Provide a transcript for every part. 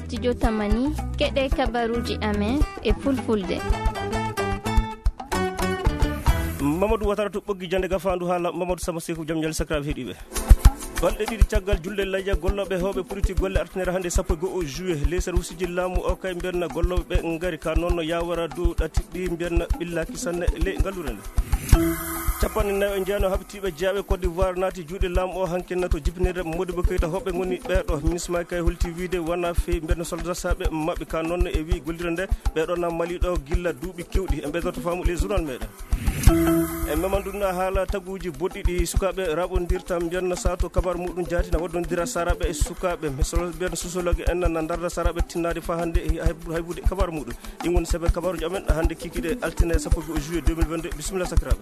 studio Tamani keɗe kabaruji amen e fulfulde. Mamadou Watara to ɓoggi jande gafandu haala Mamadou Sama Sekou jam ñal sakraɓe heeɗiɓe balɗe ɗiɗi caggal julde layya golloɓe hewɓe politique golle artinere hannde 1 juillet lesere husiji laamu o kay mbiyanna golloɓe ɓe gaari ka noon yawara dow ɗatiɗɗi mbiyanna ɓillaki sanne le ngallure nde 49 jeeyano habitiɓe jeeyaɓe Côte d'Ivoire naati juuɗe laamu o hankkenne to jibinede Modibo Keita hoɓɓe goni ɓeɗo ministre ma kay holti wiide wona fewi mbiyanna soldat saɓe mabɓe ka noon e wi gollire nde ɓeɗo na maliɗo gilla duuɓi kewɗi e ɓeydorto faamu les journal meɗen e memanduna haala taguji boɗɗi ɗi sukaɓe raɓodirta mbiyanna sato kabar muɗum jaatina waddodira saraɓe e sukaɓe mbiyanna sociologue en na darda saraɓe tinnade fa hannde haybude kabar muɗum ɗin woni seeɓe kabaruji amen hannde kikiɗe altine 1 juillet 2022 bisimilla sakiraɓe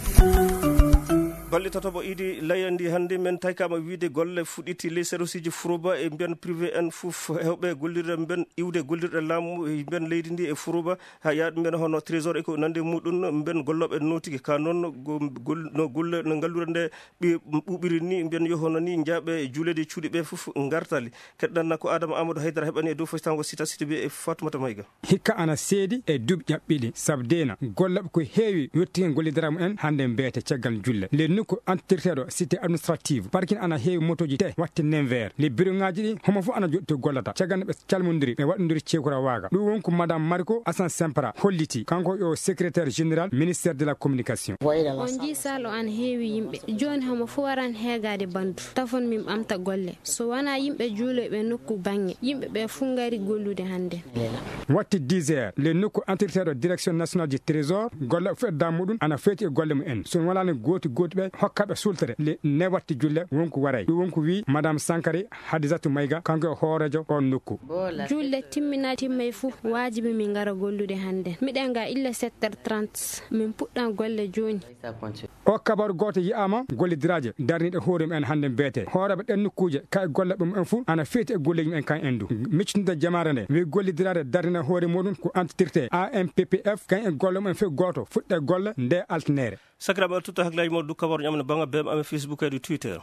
balɗe tatoɓo idi layandi hannde men taykama wiide golle fuɗɗiti les serviciji Fourouba e mbiyan privé en fof hewɓe gollirɗe mbiyan iwde gollirɗe laamu mbiyan leydi ndi e Fourouba ha yaade mbiyan hono trésor e ko nande muɗum mbiyan golloɓe notigi ka noon no golle no ngallure nde ɓuɓiri ni mbiyan yohono ni jaaɓe juulede cuuɗi ɓe fof gartali keɗɗanna ko Adama Amadou Haydara heɓani e dow fostango sita siti ɓe e Fatoumata Mayga hikka ana seedi e duuɓi ƴaɓɓiɗi sabdena golloɓe ko heewi yettigi gollidiramo en hannde mbiyete caggal julle ko entirteɗo cité administrative parkin ana heewi motoji te watte nenvert les bureau ngaji ɗi homo fof ana joɗi to gollata caggal ɓe calmodiri ɓe waɗodiri ceekora waaga ɗum wonko madame Marco Assane Sempra holliti kanko yo secrétaire général ministère de la communication on ji salo an heewi yimɓe joni homo fof waran heegade bandu tafon min ɓamta golle so wona yimɓe juuloɓe nokku bangge yimɓe ɓe fu ngari gollude hannde watti 10 heures les nokku entirteɗo direction nationale du trésor golle fedda muɗum ana feeti e golle mumen so walano goti ɓe hokkaɓe sultere le ne watti julle wonko waray ɗum wonko wi madame Sankari Hadisatou Mayga kanko e hoorejo on nokku julle timmina timmay fou wajibi min ngara gollude hannde miɗen ga ille 7h30 min puɗɗan golle joni o kabaru goto yiyama gollidiraje darniɗe hoore mumen hannde mbiyete hooreɓe ɗen nokkuje kay golleɓe mumen fou ana feeti e golleji mumen kan endu miccude jamare nde wi gollidirade darnine hoore muɗum ko entité AMPPF kan e golle mumen fof goto fuɗɗe golle nde altinere sakiraɓe tutta haklaji moɗo kabaru ñamna banga bem ame Facebook e Twitter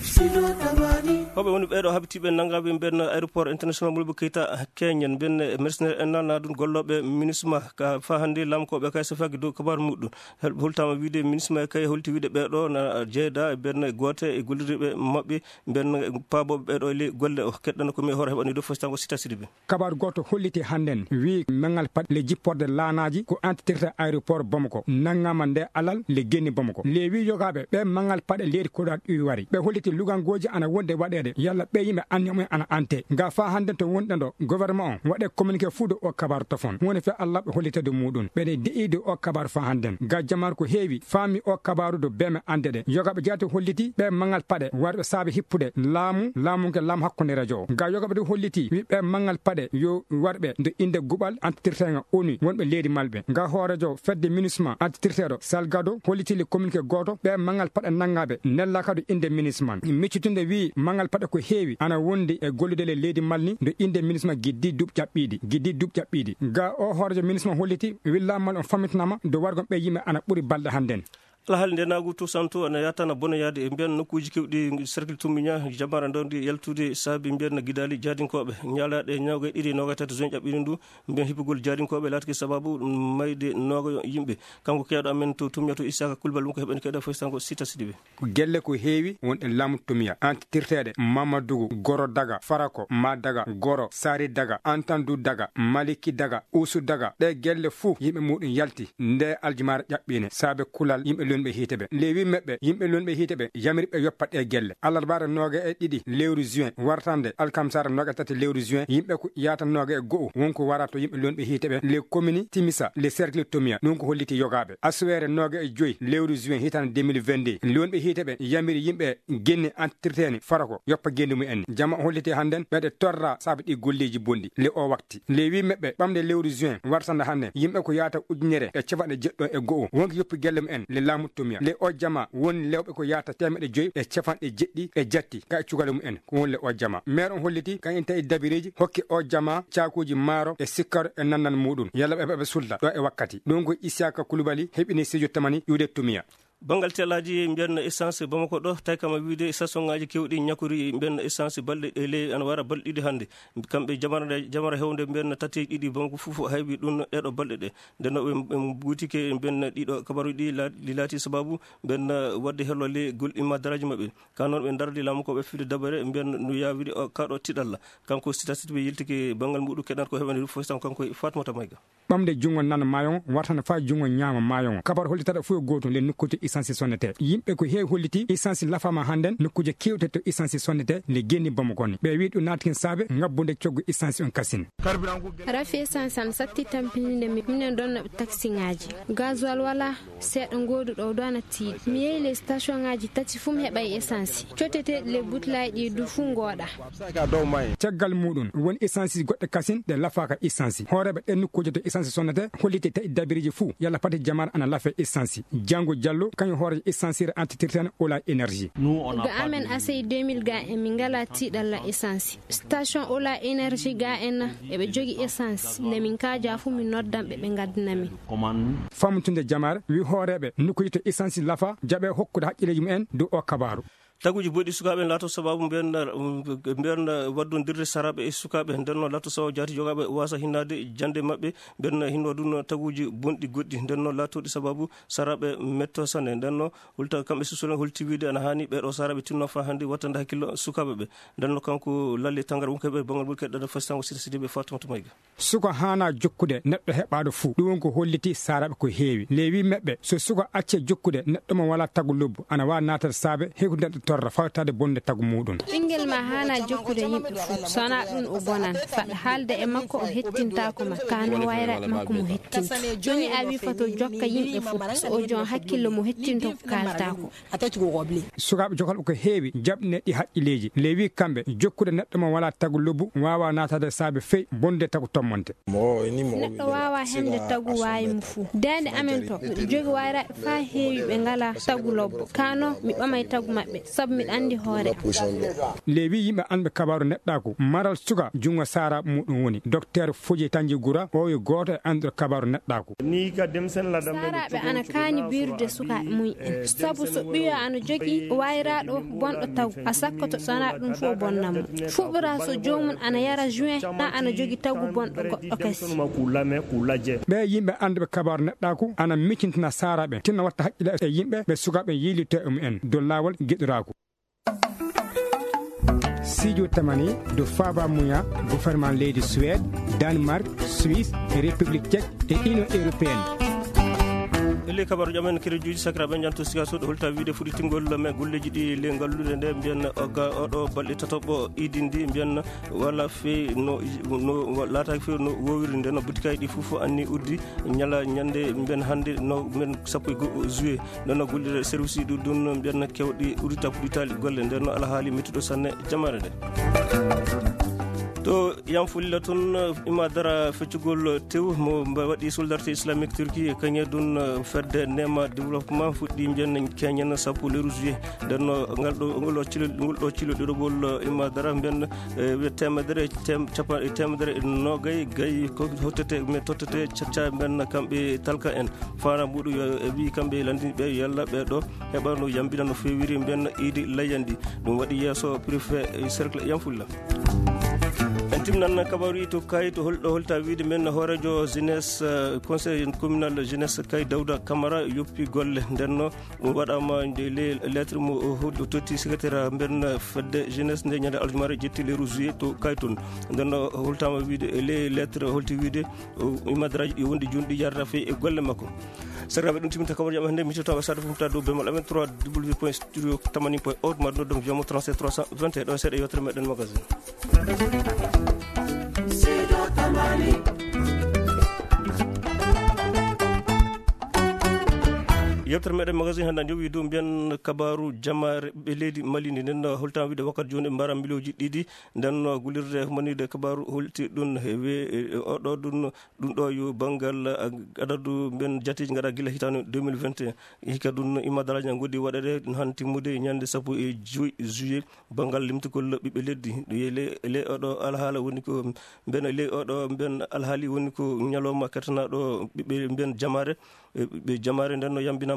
hoɓe woni ɓeɗo habitiɓe nangaɓe mbiyan aéroport international Modibo Keita Keñen mbiyan mercenaire en nana ɗum golloɓe ministre ma ka fa hannde lamkoɓe kay so fagui dow kabaru muɗum holtama wiide ministre ma kay holti wiide ɓeɗo na jeeyda mbiyan goote e golliriɓe mabɓe mbiyan paaboɓe ɓeɗo le golle o keɗɗano komi hoore heɓani dow fostango sita sidi ɓe kabaru goto holliti hannden wi mengal pat le jipporde laanaji ko entité aéroport Bamako nangama nde alal le genni Bamako le wi yogaɓe ɓe mangal paɗe leydi koɗa ɗuwi wari ɓe holliti lugangoji ana wonde waɗede yalla ɓe yimɓe annimumen ana ante ga fa hannde to wonɗen ɗo gouvernement o waɗe communiqué fuu do o kabaru tofon woni fe Allah ɓe hollitede muɗum ɓeɗe de'ide o kabaru fa hannden ga jamar ko heewi faami o kabaru do beme ande ɗe yogaɓe jaati holliti ɓe mangal paɗe warɓe saabi hippude laamu ke laam hakkunde radio o ga yogaɓe ɗo holliti wi ɓe mangal paɗe yo warɓe ndo inde guɓal entité ONU wonɓe leydi malɓe ga hoorejo fedde ministre entité Salgado holliti le communiqué goto ɓe mangal paɗe nangaɓe nella kadu inde ministre man miccutunde wi mangal paɗe ko heewi ana wondi e golludele leydi malni ndo inde ministre ma giddi duuɓi ƴaɓɓiɗi ga o hoorejo ministre ma holliti willamal on fammitinama do wargon ɓe yimɓe ana ɓuuri balɗe hannden alhaali nde naagu tout santo ana yatana bono yaade e mbiyan nokkuji kewɗi cercle tummiña jamara ndewdi yaltude saabi mbiyan guidali jaadinkoɓe ñalaɗe ñawga ɗiɗi noga tati zone ƴaɓɓini ndu mbiyan hippugol jaadinkoɓe laatiki sababu mayde noga yimɓe kanko keeɗo amen to tummiya to Isaka Kulbal ɗum ko heɓani keeɗa fof tanko sita sidi ɓe ko gelle ko heewi wonɗe laamu tummiya entirteɗe Mamadou Goro Daga Farako Ma Daga Goro Sari Daga Antandou Daga Maliki Daga Ousou Daga ɗe gelle fou yimɓe muɗum yalti nde aljumare ƴaɓɓine saabe kulal yimɓe lonɓe hiiteɓe lewi meɓɓe yimɓe lonɓe hiiteɓe yamirɓe yoppat e gelle alarbaare noga e ɗiɗi lewru juin wartande alkamsara noga tati lewru juin yimɓe ko yata noga e go'o wonko wara to yimɓe lonɓe hiiteɓe les communes Timisa les cercle Tomia ɗum ko holliti yogaɓe asuwere noga e joyi lewru juin hitande 2022 lonɓe hiiteɓe yamiri yimɓe genni entreteni Farako yoppa genni mumen jama holliti hannden ɓeɗe torra saabi ɗi golleji bonɗi le o wakti lewi meɓɓe ɓamde lewru juin wartande hannde yimɓe ko yata ujunere e capanɗe jeɗɗo e go'o wonko yoppi gelle mumen le laamu Tomia le o jama woni lewɓe ko yata 1,5 e capanɗe jeɗɗi e jatti ka e cugale mumen ko woni le o jama maire on holliti kañum tawi dabireji hokki o jama cakuji maaro e sikkaro e nannan muɗum yalla ɓe sulta ɗo e wakkati ɗum ko Isaka Kulubali heɓini Sédio Tamani iwde Tumia bangal telaji mbiyanno essence Bamako ɗo tawi kama wiide station ngaji kewɗi ñakori mbiyanno essence balɗe ele ana wara balɗe ɗiɗi hannde kamɓe jamara hewde mbiyanno tati ɗiɗi Bamako fof haybi ɗum ɗeɗo balɗe ɗe nden ɓe gutike mbiyanno ɗiɗo kabaruji ɗi laati sababu mbiyanno wadde hello le golɗima daraji maɓɓe ka noon ɓe dardi laamu ko ɓe fide dabare mbiyanno no yawide kaɗo tiɗalla kanko sitasiti ɓe yiltike bangal muɗum keɗan ko heɓani fof tan kanko Fatmata Mayga ɓamde jungo nana mayon wartana fa jungo ñaama mayon kabar hollitaɗo fof goto le nokkude essence sonnete yimɓe ko heewi holliti essence lafama hannden nokkuje kewte to essence sonnete le genni Bamako ni ɓe wi ɗum naatikin saabe ngabbude coggu essence on kasine rafi essence an satti tampininde minen ɗon taxi ngaji gasoil wala seeɗa godu ɗo do ana tiiɗi mi yehi le station ngaji tati fum heɓay essence cottete le butlaji ɗi du fu ngoɗa caggal muɗum woni essence goɗɗe kasine ɗe lafaka essence hooreɓe ɗen nokkuje to essence sonnete holliti tawi dabiriji fuu yalla pati jamana ana lafe essence Jango Diallo kañum hoore essence antitirten Ola énergie ga amen asay 2000 ga en min ngala tiɗalla essence station Ola énergie ga en eɓe jogi essence le min kaja fu min noddamɓe ɓe gaddinami famtude jamare wi hooreɓe nokkuje to essence lafa jaɓe hokkude haqqilleji mumen dow o kabaru taguji boɗɗi sukaɓe laato sababu mbiyanna waddondirde saraɓe e sukaɓe ndenno laato sababu jaati jogaɓe wasa hinnade jande mabɓe mbiyanna hinno ɗum taguji bonɗi goɗɗi ndenno laatoɗi sababu saraɓe metto sane ndenno hulta kamɓe susulen holti wiide ana hani ɓeɗo saraɓe tinno fa hannde wattande hakkillo sukaɓe ɓe ndenno kanko lalle tangar wonkeɓe bangal ɓuri keɗɗade fasitango sida sidiɓe Fatmata Mayga suka hana jokkude neɗɗo heɓaɗo fuu ɗum won ko holliti saraɓe ko heewi lewi meɓɓe so suka acce jokkude neɗɗo mo wala tagu lobbu ana wawa natade saabe hekude torra fawtade bonde tagu muɗum ɓinguel ma hana jokkude yimɓe fof sona ɗum o bonan faɗa haalde e makko o hettintako ma kano wayra e makko mo hettinto joni a wi fato jokka yimɓe fof so o jon hakkillo mo hettinto ko kaltako sukaɓe jokalɓe ko heewi jaɓne ɗi haqqilleji lewi kamɓe jokkude neɗɗo mo wala tagu lobbu wawa natade saabe fey bonde tagu tommonte neɗɗo wawa hende tagu wawi mo fuu dande amen to miɗo jogi wayra fa heewi ɓe ngala tagu lobbo kano mi ɓamay tagu mabɓe saabu miɗa andi hoore lewi yimɓe anɓe kabaru neɗɗako maral suka jungo sara muɗum woni docteur Fodje Tanji Goura o yo goto e anduɗo kabaru neɗɗako saraɓe ana kaani birude sukaɓe mum en saabu so ɓiyo ana jogui wayraɗo bonɗo tagu a sakkoto sona ɗum fo bonnamo fuɓɓira so jomum ana yara juin na ana jogui tagu bonɗo goɗɗo kasi ɓe yimɓe anduɓe kabaru neɗɗako ana miccintina saraɓe tinno watta haqqille e yimɓe ɓe sukaɓe yilite mumen dow lawol gueɗirako Sidio Tamani do Faba Mouya gouvernement leydi Suède Danemark Suisse République tchèque et Union européenne ele kabaru jamen kere juuji sakiraɓe janto siga soɗo holta wiide fuɗitingol men golleji ɗi le gallude nde mbiyanna oɗo balɗe tatoɓo idindi mbiyanna walla fewi no laataki fewi no wowiri nde no boutique ɗi fof anni uddi ñala ñande mbiyan hannde no men sappo e juillet ndenno gollire service ɗi ɗum mbiyanna kewɗi urita puɗitali golle ndenno alahaali mettuɗo sanne jamare nde to yam fulila toon imadara feccugol tew mo waɗi solidarité islamique Turquie kañe ɗum fedde nema développement fuɗɗi mbiyanna keñen sappo leru juillet ndenno ngol ɗo cilo ɗiɗogol imadara mbiyanna temedere nogay gay ko hottete mais tottete cacca mbiyanna kamɓe talka en fana muɗum e wi kamɓe landiniɓe yalla ɓeɗo heɓa no yambina no fewiri mbiyanna idi layandi ɗum waɗi yesso préfet cercle yam fulila en timnan kabaru to kay to holɗo holta wiide men hoorejo jeunesse conseil communal jeunesse kay Dawda Camara yoppi golle ndenno ɗum waɗama le lettre mo totti secrétaire mben fedde jeunesse nde ñande aljumare jetti le juillet to kay toon ndenno holtama wiide le lettre holti wiide imadaraji ɗi wondi joni ɗi jarata fe e golle makko sakiraɓe ɗum timinta kabaru jam hannde mitotawa sade fumta dow bemal amen 3w.studio80.org maɗum donc jamo 37 321 ɗo seeɗa yewtere meɗen magazine yewtere meɗen magazine hannde jowi dow mbiyan kabaru jamare ɓe leydi Mali ndi nden holtama wiide wakkati joni ɓe mbara miloji ɗiɗi nden gullirde manide kabaru holti ɗum heewe oɗo ɗum ɗo yo banggal adadu mbiyan jateji gaɗa guila hitande 2021 hikka ɗum imadaraji ne goodi waɗede han timmude ñande sappo e joyi juillet banggal limtugol ɓiɓɓe leddi le oɗo alhaala woni ko mbiyan le oɗo mbiyan alhaali woni ko ñalawma kettanaɗo ɓiɓɓe mbiyan jamare ɓe jamare nden no yambinama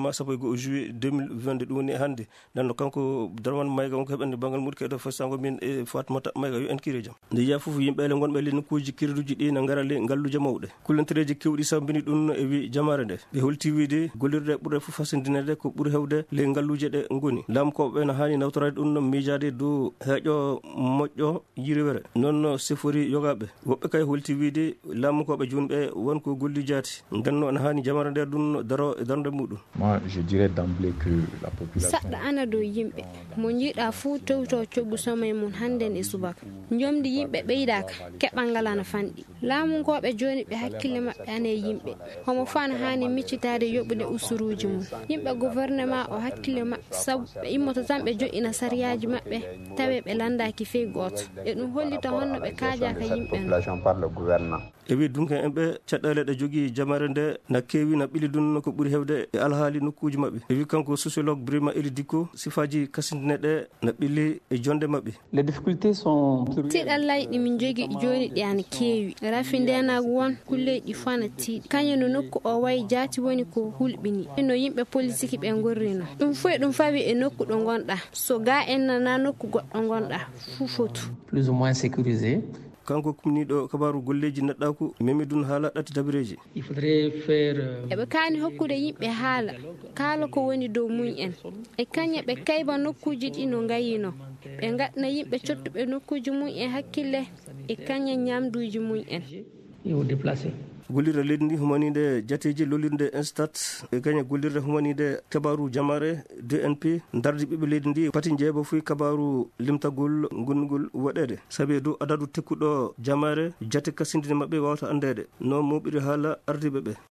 ñalawma 1 juillet 2022 ɗum woni hannde nanno kanko Darman Mayga wonko heɓande banggal muɗi keɗo fasango min e Fatmata Mayga yo en kiire jaam nde yiya fof yimɓeele gonɓe le nokkuji kirruji ɗi ne ngara le ngalluje mawɗe kullantereji kewɗi sambini ɗum e wi jamare nde ɓe holti wiide gollirde ɓuurde fof fasindinede ko ɓuuri hewde le ngalluje ɗe ngoni lamkoɓe no hani nawtorade ɗum miijade dow heeƴo moƴƴo yiriwere noon sifori yogaɓe woɓɓe kay holti wiide lamukoɓe joni ɓe wonko golli jaati ndenno ne hani jamare nde ɗum daro e darde muɗum. Moi je dirais d'emblée que la population saɗɗa ana dow yimɓe mo jiiɗa fuu tewto coggu somay mum hannden e subaka jomdi yimɓe ɓeydaka keɓal ngal ana fanɗi laamunkoɓe joni ɓe hakkille maɓɓe ane yimɓe homo fa no hani miccitade yoɓude usuruji mum yimɓe gouvernement o hakkille maɓɓe saabu ɓe immoto tan ɓe joƴƴina sariyaji maɓɓe tawe ɓe landaki fey goto e ɗum hollita honno ɓe kaajaka yimɓe e wi dunke en ɓe caɗɗele ɗe jogui jamare nde na keewi na ɓili ɗum ko ɓuuri hewde e alhaali nokkuji maɓɓe e wi kanko sociologue Brima Eli Dicko sifaji kasindine ɗe na ɓili e jonde maɓɓe. Les difficultés sont tiɗallay ɗi min jogui joni ɗi ana keewi rafi ndenago won kulleji fo ana tiiɗi kañum no nokku o wayi jaati woni ko hulɓini no yimɓe politique ɓe gorrino ɗum fof ɗum fawi e nokku ɗo gonɗa so ga en nana nokku goɗɗo gonɗa fuu fotu plus ou moins sécurisé. kanko kumniɗo kabaru golleji neɗɗaku memidun haala ɗatti dabireji Il faudrait faire eɓe kaani hokkude yimɓe haala kaala ko woni dow muñ en e kaña ɓe kayba nokkuji ɗi no gayino ɓe gaɗna yimɓe cottuɓe nokkuji muñ en hakkille e kaña ñamduji muñ en et aux déplacés. gollirde leydi ndi humanide jateji lollirde instat e gaña gollirde humanide kabaru jamare DNP darde ɓiɓɓe leydi ndi pati jeeba fuy kabaru limtagol gonnugol waɗede saabi dow adadu tekkuɗo jamare jate kasindine mabɓe wawata andede no moɓiri haala ardiɓe ɓe